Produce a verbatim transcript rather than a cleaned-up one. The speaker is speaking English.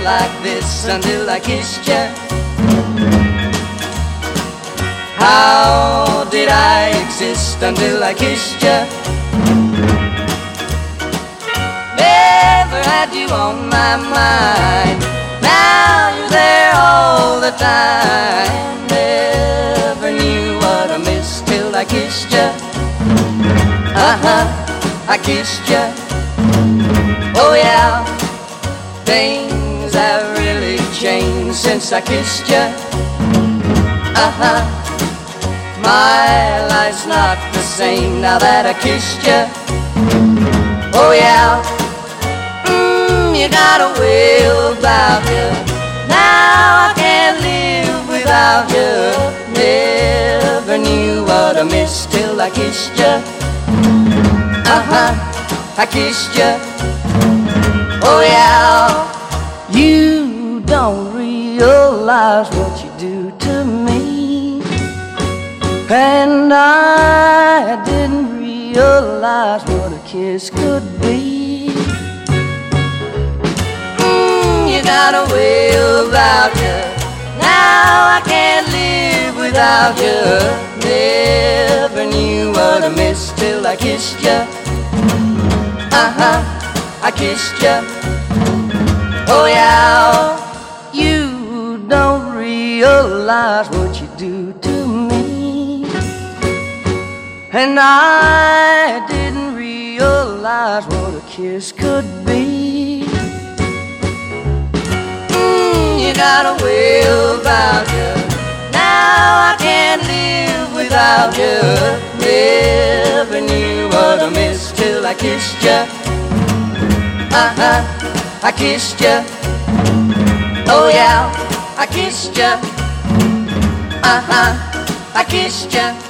like this until I kissed you. How did I exist until I kissed you? Never had you on my mind. Now you're there all the time. Never knew what I missed till I kissed you. Uh-huh, I kissed you. Oh yeah, things have really changed since I kissed you. Uh-huh, my life's not the same now that I kissed you. Oh yeah, mm, you got a way about you. Now I can't live without you. Never knew what I missed till I kissed you. Uh-huh, I kissed you. Oh yeah, you don't realize what you do to me, and I didn't realize what a kiss could be. Mm, you got a way about you. Now I can't live without you. Never knew what I missed till I kissed you. Uh-huh, I kissed you. Oh yeah, you don't realize what you do to me, and I didn't realize what a kiss could be. Mm, you got a way about you. Now I can't live without you. Never knew what I missed till I kissed you. Uh-huh, I kissed you. Oh yeah, I kissed you. Uh-huh, I kissed you.